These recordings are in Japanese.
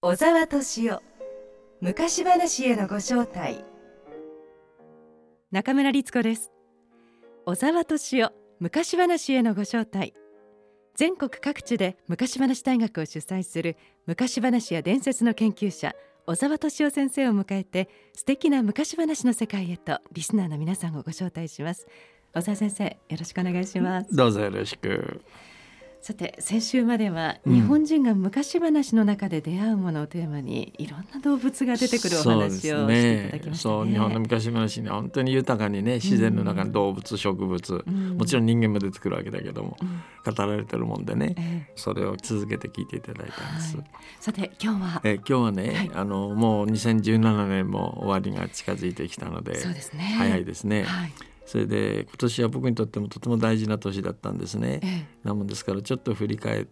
小沢敏夫昔話へのご招待。 中村律子です。小沢敏夫昔話へのご招待。全国各地で昔話大学を主催する昔話や伝説の研究者小沢敏夫先生を迎えて、素敵な昔話の世界へとリスナーの皆さんをご招待します。小沢先生、よろしくお願いします。 どうぞよろしく。 さて、先週までは日本人が昔話の中で出会うものをテーマに、いろんな動物が出てくるお話をしていただきましたね。 そう、日本の昔話には本当に豊かにね、自然の中の動物、植物、もちろん人間も出てくるわけだけども、語られてるもんでね、それを続けて聞いていただいたんです。 さて今日はね、もう2017年も終わりが近づいてきたので、 そうですね、 早いですね。それで今年は僕にとってもとても大事な年だったんですね。なもんですからちょっと振り返って、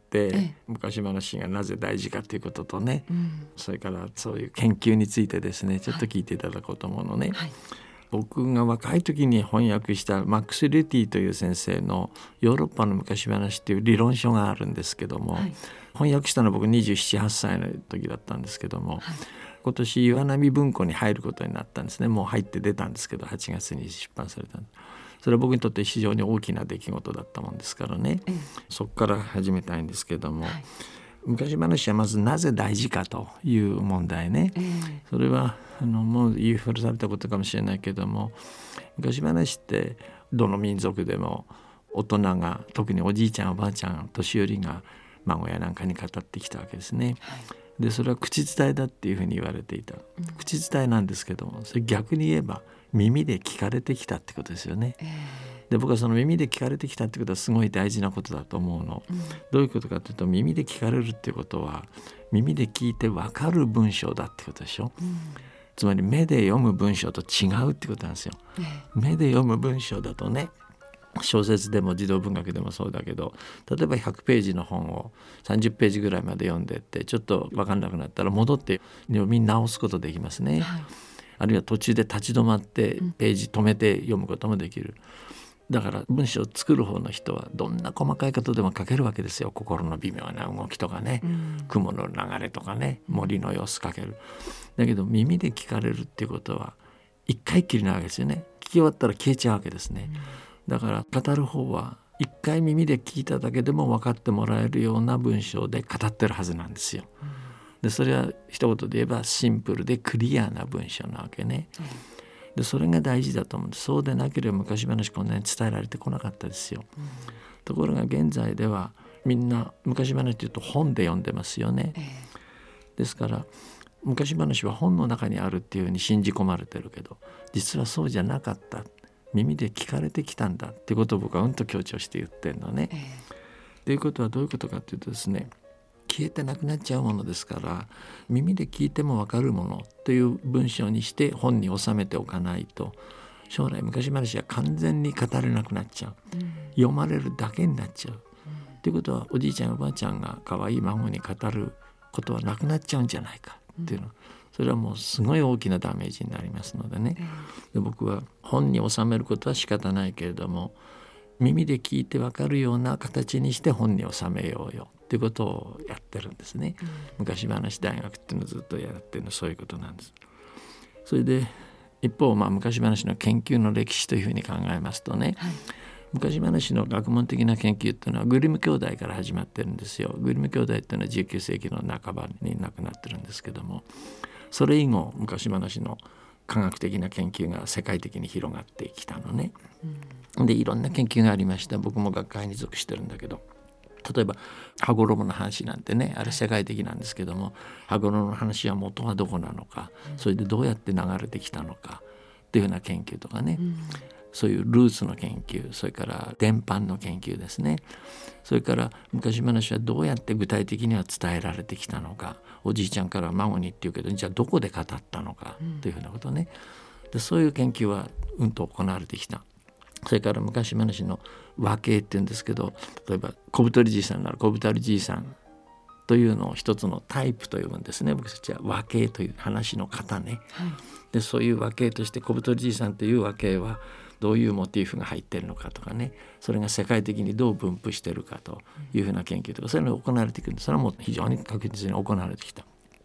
昔話がなぜ大事かということとね、それからそういう研究についてですね、ちょっと聞いていただこうと思うのね。僕が若い時に翻訳したマックス・リュティという先生のヨーロッパの昔話という理論書があるんですけども、翻訳したのは僕27、8歳の時だったんですけども、今年岩波文庫に入ることになったんですね。もう入って出たんですけど、8月に出版された。それは僕にとって非常に大きな出来事だったもんですからね、そこから始めたいんですけども、昔話はまずなぜ大事かという問題ね。それはもう言い古されたことかもしれないけども、昔話ってどの民族でも大人が、特におじいちゃんおばあちゃん年寄りが孫やなんかに語ってきたわけですね。でそれは口伝えだっていうふうに言われていた。口伝えなんですけども、それ逆に言えば耳で聞かれてきたってことですよね。で僕はその耳で聞かれてきたってことはすごい大事なことだと思うの。どういうことかというと、耳で聞かれるっていうことは耳で聞いて分かる文章だってことでしょ。つまり目で読む文章と違うってことなんですよ。目で読む文章だとね、小説でも児童文学でもそうだけど、例えば100ページの本を30ページぐらいまで読んでってちょっと分かんなくなったら戻って読み直すことできますね。あるいは途中で立ち止まってページ止めて読むこともできる。だから文章を作る方の人はどんな細かいことでも書けるわけですよ。心の微妙な動きとかね、雲の流れとかね、森の様子書ける。だけど耳で聞かれるっていうことは一回きりなわけですよね。聞き終わったら消えちゃうわけですね。だから語る方は一回耳で聞いただけでも分かってもらえるような文章で語ってるはずなんですよ。でそれは一言で言えばシンプルでクリアな文章なわけね。でそれが大事だと思うんです。そうでなければ昔話こんなに伝えられてこなかったですよ。ところが現在ではみんな昔話というと本で読んでますよね。ですから昔話は本の中にあるっていうふうに信じ込まれてるけど、実はそうじゃなかった、耳で聞かれてきたんだっていうことを僕は強調して言ってるのね。ということはどういうことかというとですね、消えてなくなっちゃうものですから、耳で聞いても分かるものという文章にして本に収めておかないと、将来昔話は完全に語れなくなっちゃう、読まれるだけになっちゃう、ということはおじいちゃんおばあちゃんが可愛い孫に語ることはなくなっちゃうんじゃないかっていうの、それはもうすごい大きなダメージになりますのでね。で僕は本に収めることは仕方ないけれども、耳で聞いて分かるような形にして本に収めようよっていうことをやってるんですね。昔話大学っていうのをずっとやってるのそういうことなんです。それで一方、昔話の研究の歴史というふうに考えますとね、昔話の学問的な研究っていうのはグリム兄弟から始まってるんですよ。グリム兄弟っていうのは19世紀の半ばに亡くなってるんですけども、それ以後昔話の科学的な研究が世界的に広がってきたのね。でいろんな研究がありました。僕も学会に属してるんだけど、例えば羽衣の話なんてね、あれ世界的なんですけども、羽衣の話は元はどこなのか、それでどうやって流れてきたのかっていうような研究とかね、そういうルーツの研究、それから伝播の研究ですね。それから昔話はどうやって具体的には伝えられてきたのか、おじいちゃんから孫にっていうけど、じゃあどこで語ったのかというふうなことね。でそういう研究はと行われてきた。それから昔話の和形っていうんですけど、例えば小太りじいさんなら小太りじいさんというのを一つのタイプと呼ぶんですね。僕たちは和形という話の型ね、でそういう和形として小太りじいさんという和形はどういうモチーフが入っているのかとかね、それが世界的にどう分布しているかというふうな研究とか、そういうのが行われていくんです。それはもう非常に確実に行われてきた。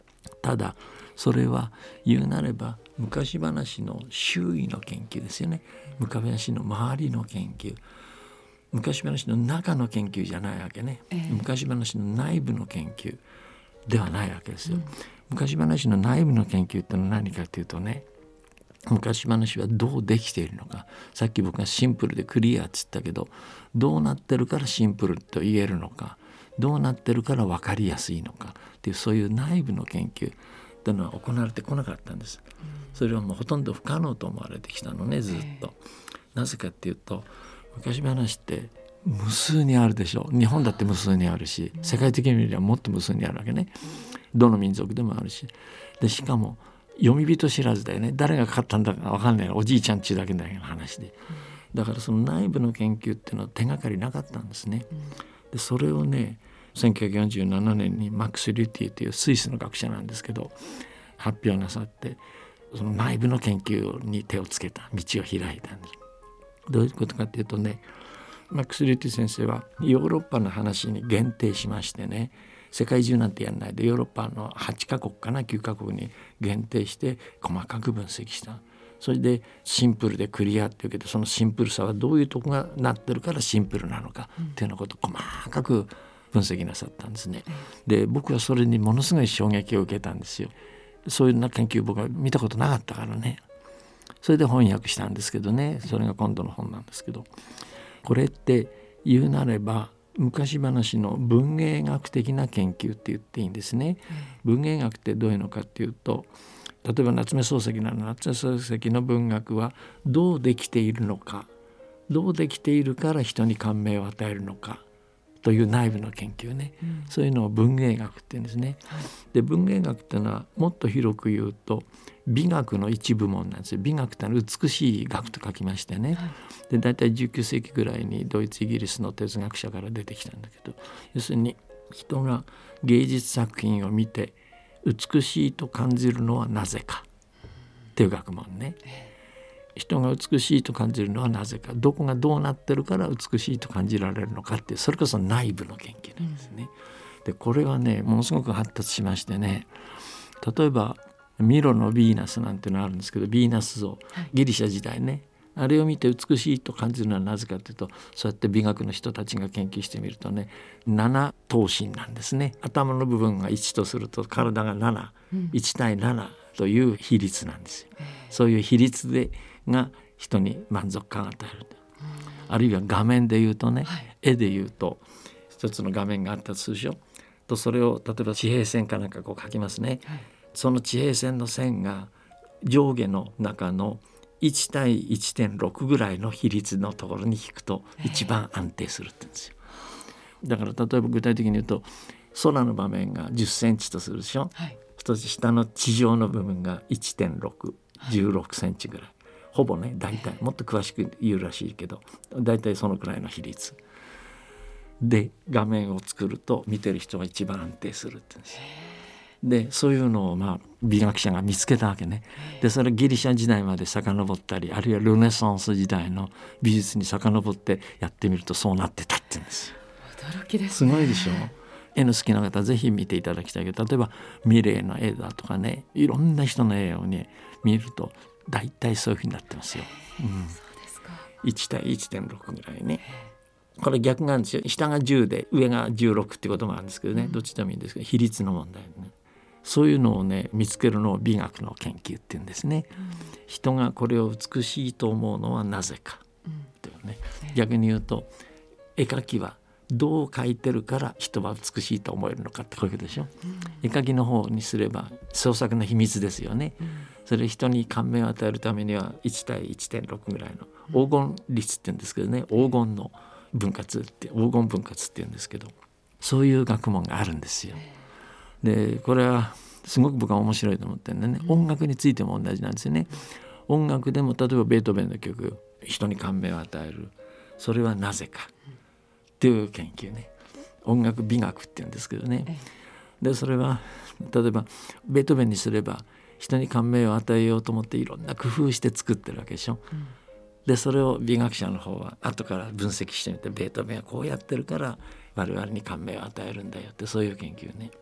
ただそれは言うなれば昔話の周囲の研究ですよね。昔話の周りの研究、昔話の中の研究じゃないわけね、昔話の内部の研究ではないわけですよ、昔話の内部の研究ってのは何かというとね、昔話はどうできているのか、さっき僕がシンプルでクリアって言ったけど、どうなってるからシンプルと言えるのか、どうなってるから分かりやすいのかっていう、そういう内部の研究っていうのは行われてこなかったんです。それはもうほとんど不可能と思われてきたのね、ずっと。なぜかっていうと、昔話って無数にあるでしょ。日本だって無数にあるし、世界的に見ればもっと無数にあるわけね。どの民族でもあるし、でしかも読み人知らずだよね。誰が書いたんだか分かんない、おじいちゃんちだけだけの話で、だからその内部の研究っていうのは手がかりなかったんですね。でそれをね、1947年にマックス・リュティというスイスの学者なんですけど発表なさって、その内部の研究に手をつけた、道を開いたんです。どういうことかっていうとね、マックス・リュティ先生はヨーロッパの話に限定しましてね、世界中なんてやんないでヨーロッパの8カ国かな9カ国に限定して細かく分析した。それでシンプルでクリアっていうけど、そのシンプルさはどういうとこがなってるからシンプルなのかっていうようなことを細かく分析なさったんですね。で僕はそれにものすごい衝撃を受けたんですよ。そういうような研究僕は見たことなかったからね。それで翻訳したんですけどね、それが今度の本なんですけど、これって言うなれば昔話の文芸学的な研究って言っていいんですね。文芸学ってどういうのかっていうと、例えば夏目漱石なら夏目漱石の文学はどうできているのか、どうできているから人に感銘を与えるのかという内部の研究ね、そういうのを文芸学って言うんですね。で文芸学っていうのはもっと広く言うと美学の一部門なんですよ。美学ってのは美しい学と書きましてね、でだいたい19世紀ぐらいにドイツイギリスの哲学者から出てきたんだけど、要するに人が芸術作品を見て美しいと感じるのはなぜかっていう学問ね。人が美しいと感じるのはなぜか、どこがどうなってるから美しいと感じられるのかって、それこそ内部の研究なんですね。でこれはねものすごく発達しましてね、例えばミロのヴィーナスなんていうのあるんですけど、ヴィーナス像、ギリシャ時代ね、あれを見て美しいと感じるのはなぜかというと、そうやって美学の人たちが研究してみるとね、7頭身なんですね。頭の部分が1とすると体が7、1対7という比率なんですよ。そういう比率でが人に満足感を与える、あるいは画面で言うとね、絵で言うと一つの画面があったとするでしょと、それを例えば地平線かなんかこう描きますね、その地平線の線が上下の中の1対 1.6 ぐらいの比率のところに引くと一番安定するって言うんですよ。だから例えば具体的に言うと、空の場面が10センチとするでしょ、そして下の地上の部分が 1.6、16センチぐらい、ほぼね、大体もっと詳しく言うらしいけど大体そのくらいの比率で画面を作ると見てる人が一番安定するって言うんですよ。でそういうのを美学者が見つけたわけね。でそれギリシャ時代まで遡ったり、あるいはルネサンス時代の美術に遡ってやってみるとそうなってたって言うんですよ。 驚きですね。 すごいでしょ。絵の好きな方はぜひ見ていただきたいけど、例えばミレーの絵だとかね、いろんな人の絵をね見ると大体そういうふうになってますよ、 そうですか。 1対 1.6 ぐらいね。これ逆なんですよ。下が10で上が16ってこともあるんですけどね、どっちでもいいんですけど比率の問題ね。そういうのをね見つけるのを美学の研究っていうんですね、人がこれを美しいと思うのはなぜか、というね。逆に言うと絵描きはどう描いてるから人は美しいと思えるのかってこういうことでしょ、絵描きの方にすれば創作の秘密ですよね、それ人に感銘を与えるためには1対 1.6 ぐらいの黄金率って言うんですけどね、黄金の分割って黄金分割って言うんですけど、そういう学問があるんですよ。でこれはすごく僕は面白いと思ってるんでね、音楽についても同じなんですよね。音楽でも例えばベートーベンの曲、人に感銘を与える、それはなぜかっていう研究ね、音楽美学って言うんですけどね。でそれは例えばベートーベンにすれば人に感銘を与えようと思っていろんな工夫して作ってるわけでしょ、でそれを美学者の方は後から分析してみて、ベートーベンはこうやってるから我々に感銘を与えるんだよって、そういう研究ね。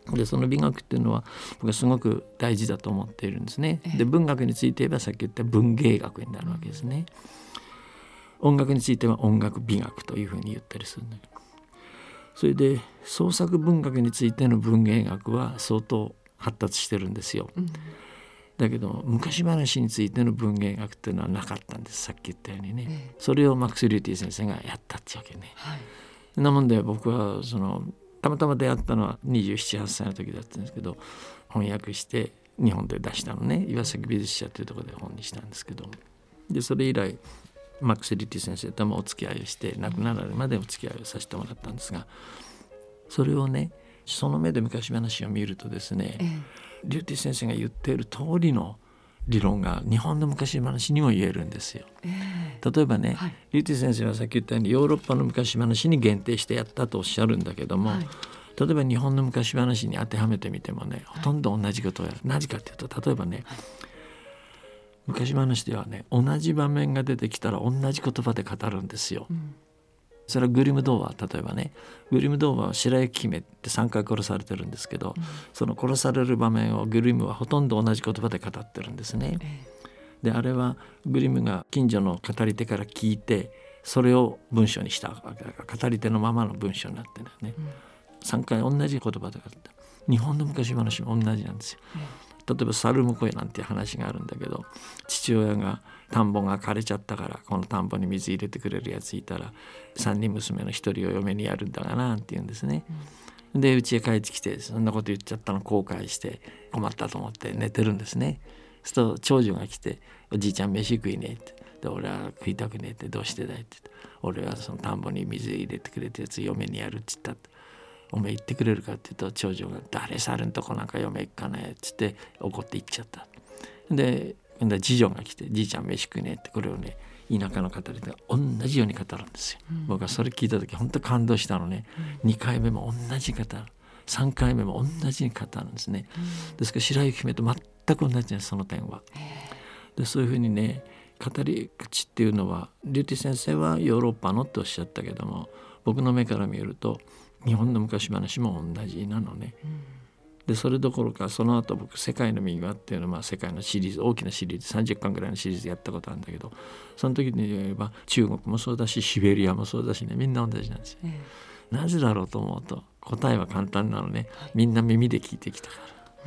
でその美学っていうのは僕はすごく大事だと思っているんですね。で文学について言えばさっき言った文芸学になるわけですね。音楽については音楽美学というふうに言ったりするんだけど、それで創作文学についての文芸学は相当発達してるんですよ。だけど昔話についての文芸学っていうのはなかったんです。さっき言ったようにね、それをマックス・リューティ先生がやったってわけね。なもんで僕はたまたま出会ったのは27、8歳の時だったんですけど、翻訳して日本で出したのね、岩崎美術社というところで本にしたんですけど、でそれ以来マックス・リューティ先生ともお付き合いをして、亡くなられるまでお付き合いをさせてもらったんですが、それをねその目で昔話を見るとですね、リューティ先生が言っている通りの理論が日本の昔話にも言えるんですよ。例えばね、リューティ先生はさっき言ったようにヨーロッパの昔話に限定してやったとおっしゃるんだけども、例えば日本の昔話に当てはめてみてもね、ほとんど同じことをやる。なぜかというと、例えばね、昔話ではね、同じ場面が出てきたら同じ言葉で語るんですよ。それはグリム童話、例えばね、グリム童話は白雪姫って3回殺されてるんですけど、その殺される場面をグリムはほとんど同じ言葉で語ってるんですね。であれはグリムが近所の語り手から聞いて、それを文章にしたわけだから、語り手のままの文章になってるんだよね。3回同じ言葉で語ってる。日本の昔話も同じなんですよ。例えば猿婿なんていう話があるんだけど、父親が田んぼが枯れちゃったからこの田んぼに水入れてくれるやついたら3人娘の1人を嫁にやるんだがなって言うんですね。で家へ帰ってきて、そんなこと言っちゃったの後悔して困ったと思って寝てるんですね。そうすると長女が来て、おじいちゃん飯食いねって。で俺は食いたくねえって。どうしてだいって言って、俺はその田んぼに水入れてくれたやつ嫁にやるって言ったって。おめえ言ってくれるかって言うと、長女が誰猿んとこなんか嫁行かねえっつって怒って行っちゃった。で今度は次女が来て、じいちゃん飯食いねえって、これをね田舎の語りで同じように語るんですよ。僕はそれ聞いた時本当感動したのね。2回目も同じ語る、3回目も同じに語るんですね。ですから白雪姫と全く同じなんです、その点は。でそういうふうにね、語り口っていうのは、リューティ先生はヨーロッパのっておっしゃったけども、僕の目から見ると日本の昔話も同じなのね。でそれどころか、その後僕世界の民話っていうのは、世界のシリーズ、大きなシリーズ30巻ぐらいのシリーズやったことあるんだけど、その時に言えば中国もそうだしシベリアもそうだしね、みんな同じなんですよ。なぜだろうと思うと答えは簡単なのね。みんな耳で聞いてきたから。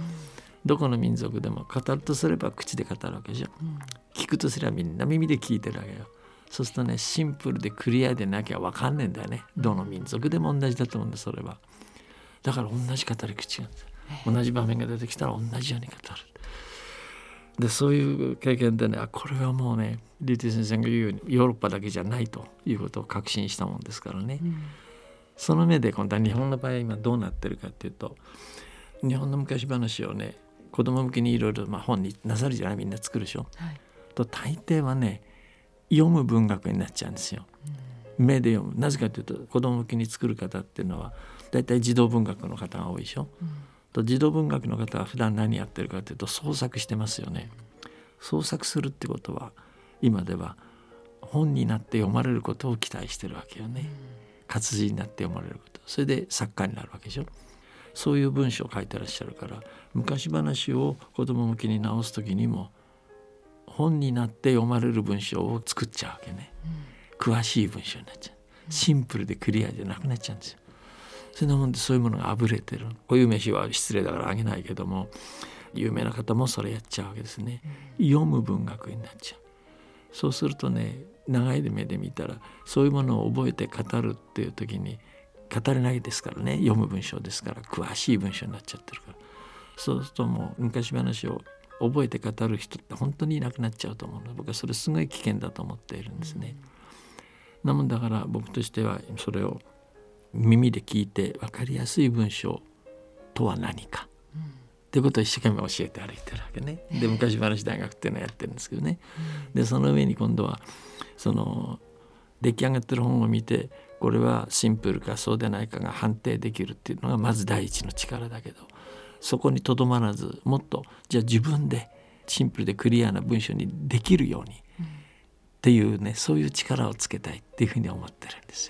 どこの民族でも語るとすれば口で語るわけでしょ。聞くとすればみんな耳で聞いてるわけよ。そうするとね、シンプルでクリアでなきゃ分かんねえんだよね。どの民族でも同じだと思うんだ、それは。だから同じ語り口なんです。同じ場面が出てきたら同じように語る。でそういう経験でね、これはもうね、リューティ先生が言うようにヨーロッパだけじゃないということを確信したもんですからね。その目で今度は日本の場合今どうなってるかっていうと、日本の昔話をね、子供向けにいろいろ本になさるじゃない、みんな作るでしょ。と大抵はね、読む文学になっちゃうんですよ。目で読む。なぜかというと、子供向けに作る方っていうのはだいたい児童文学の方が多いでしょ。と児童文学の方は普段何やってるかというと創作してますよね。創作するってことは今では本になって読まれることを期待してるわけよね。活字になって読まれること、それで作家になるわけでしょ。そういう文章を書いてらっしゃるから、昔話を子供向けに直す時にも本になって読まれる文章を作っちゃうわけね。詳しい文章になっちゃう。シンプルでクリアじゃなくなっちゃうんですよ。そんなもんで、そういうものがあぶれてる。こういう飯は失礼だからあげないけども、有名な方もそれやっちゃうわけですね。読む文学になっちゃう。そうするとね、長い目で見たらそういうものを覚えて語るっていう時に語れないですからね。読む文章ですから、詳しい文章になっちゃってるから、そうするともう昔話を覚えて語る人って本当にいなくなっちゃうと思うので、僕はそれすごい危険だと思っているんですね。なもんだから僕としてはそれを耳で聞いて分かりやすい文章とは何か、っていうことを一生懸命教えて歩いてるわけね。で昔話大学っていうのをやってるんですけどね。でその上に今度はその出来上がってる本を見て、これはシンプルかそうでないかが判定できるっていうのがまず第一の力だけど、そこにとどまらず、もっとじゃあ自分でシンプルでクリアな文章にできるようにっていうね、そういう力をつけたいっていうふうに思ってるんですよ。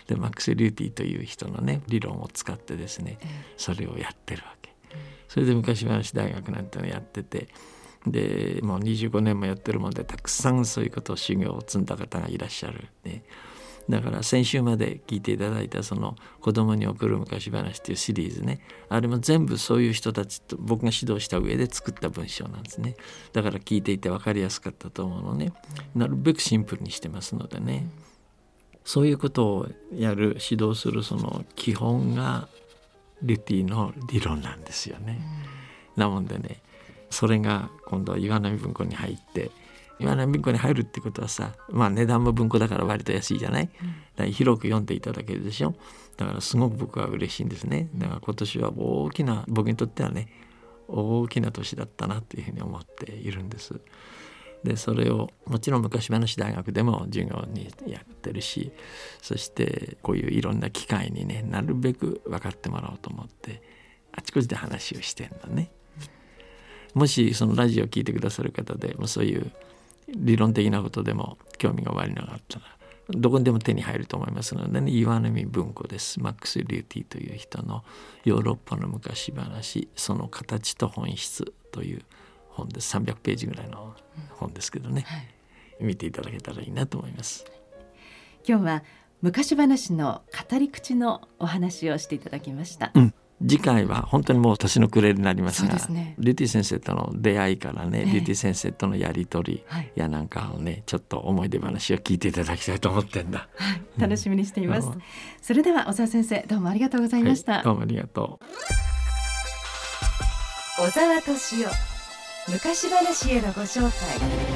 でマックス・リューティという人のね理論を使ってですね、それをやってるわけ。それで昔話大学なんてのやってて、でもう25年もやってるもんで、たくさんそういうことを修行を積んだ方がいらっしゃる、ね、だから先週まで聞いていただいたその子供に送る昔話っていうシリーズね、あれも全部そういう人たちと僕が指導した上で作った文章なんですね。だから聞いていて分かりやすかったと思うのね。なるべくシンプルにしてますのでね、そういうことをやる指導するその基本がリュティの理論なんですよね。なもんでね、それが今度は岩波文庫に入って、岩波文庫に入るってことはさ、値段も文庫だから割と安いじゃない、だから広く読んでいただけるでしょ。だからすごく僕は嬉しいんですね。だから今年は大きな、僕にとってはね大きな年だったなというふうに思っているんです。でそれをもちろん昔話大学でも授業にやってるし、そしてこういういろんな機会にねなるべく分かってもらおうと思ってあちこちで話をしてんのね。もしそのラジオを聞いてくださる方でもそういう理論的なことでも興味がおありのがあったらどこにでも手に入ると思いますのでね、岩波文庫です。マックス・リューティという人のヨーロッパの昔話、その形と本質という本です。300ページぐらいの本ですけどね、見ていただけたらいいなと思います。 今日は昔話の語り口のお話をしていただきました、 次回は本当にもう年の暮れになりますが、 そうですね、 リュティ先生との出会いからね、リュティ先生とのやり取りやなんかをね、ちょっと思い出話を聞いていただきたいと思ってんだ、 楽しみにしています、それでは小沢先生、どうもありがとうございました、 どうもありがとう。 小沢敏夫、昔話へのご招待。